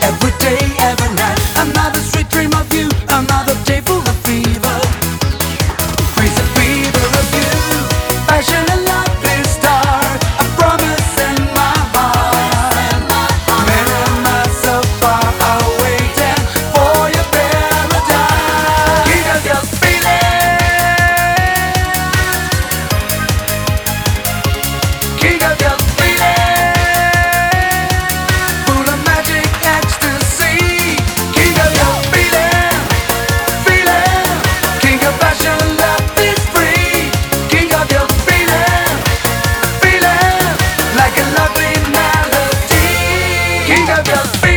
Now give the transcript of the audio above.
every day, every night. Another sweet dream of you, another day full of fever. Crazy fever of you, passion and love, this star, a promise in my heart. Many miles so far away, waiting for your paradise. King of your feeling, king of your feeling, full of magic ecstasy. King of your feeling, feeling, king of passion, love is free. King of your feeling, feeling, like a lovely melody. King of your feeling.